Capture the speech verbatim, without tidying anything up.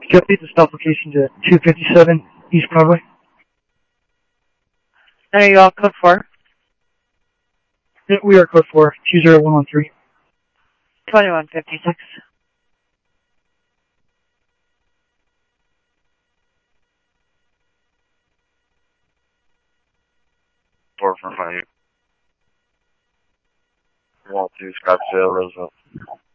Can you update the stop location to two fifty-seven East Broadway? And are you all code four? Yeah, we are code four, two zero one one three. twenty-one fifty-six. Four from my wall two, Scottsdale, Roosevelt.